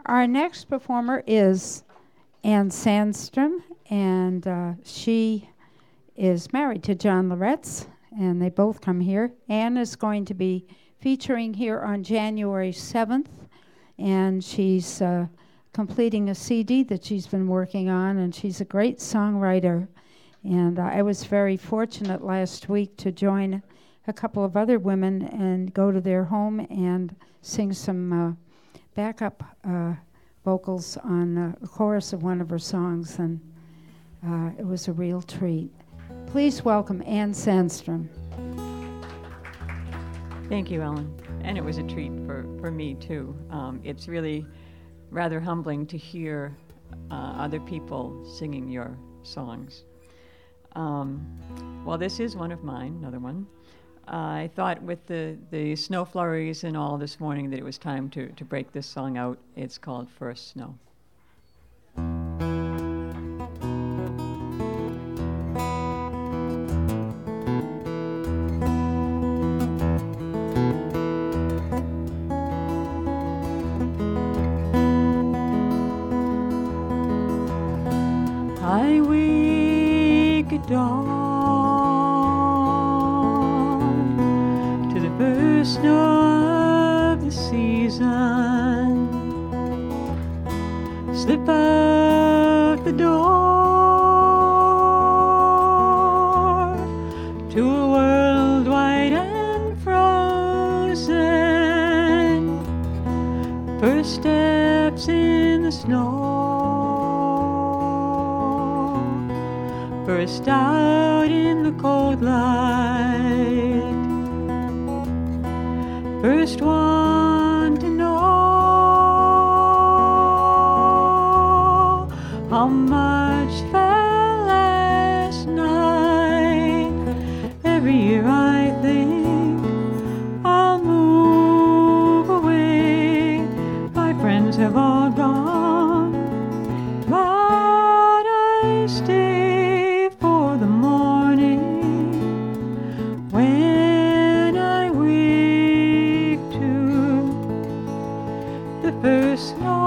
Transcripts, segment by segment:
Our next performer is Anne Sandstrom, and she is married to John Loretz, and they both come here. Anne is going to be featuring here on January 7th, and she's completing a CD that she's been working on, and she's a great songwriter. And I was very fortunate last week to join a couple of other women and go to their home and sing some backup vocals on a chorus of one of her songs, and it was a real treat. Please welcome Anne Sandstrom. Thank you, Ellen. And it was a treat for me, too. It's really rather humbling to hear other people singing your songs. Well, this is one of mine, another one. I thought with the snow flurries and all this morning that it was time to break this song out. It's called First Snow. I wake at dawn to the first snow of the season, slip out the door to a world white and frozen, first steps in the snow, first out in the cold light, first one to know how much fell last night. Every year I think I'll move away. My friends have all gone, but I stay for the morning when I wake to the first snow.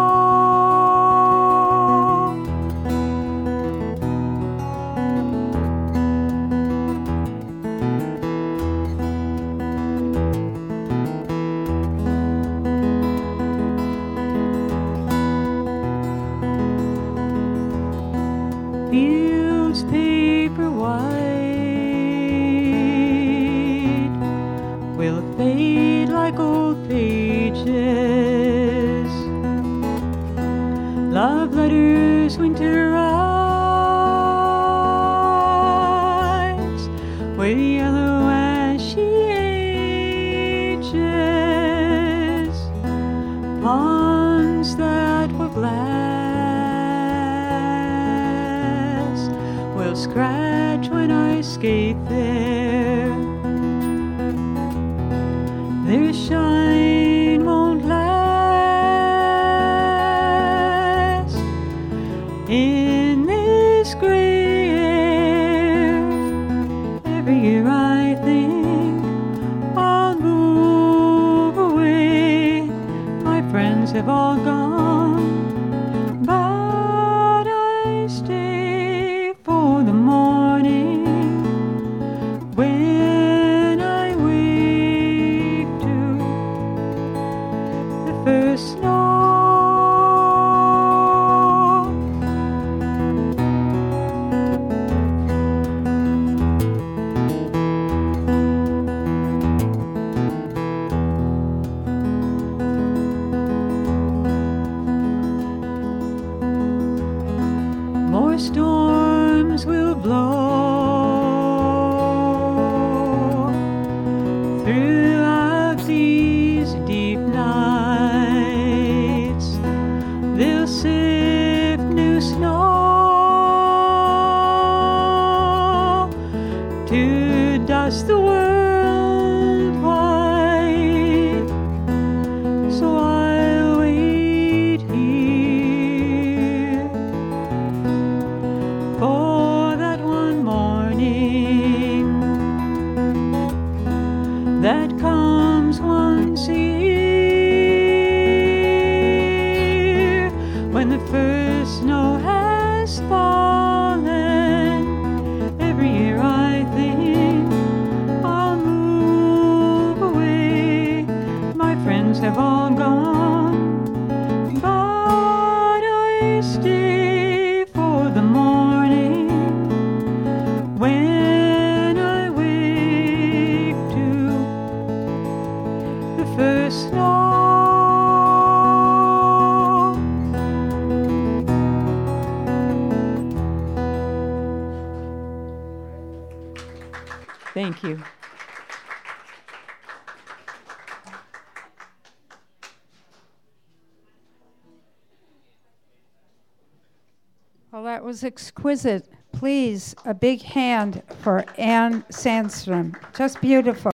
Fields paper white will fade like old pages, love letters winter eyes were yellow as she ages, ponds that were glass will scratch when I skate there. Their shine won't last in this gray air. Every year I think I'll move away. My friends have all gone, but I stay for the morning when I wake to the first snow. when the first snow has fallen. Every year I think I'll move away. My friends have all gone, but I stay for the morning when I wake to the first snow. Thank you. Well, that was exquisite. Please, a big hand for Anne Sandstrom. Just beautiful.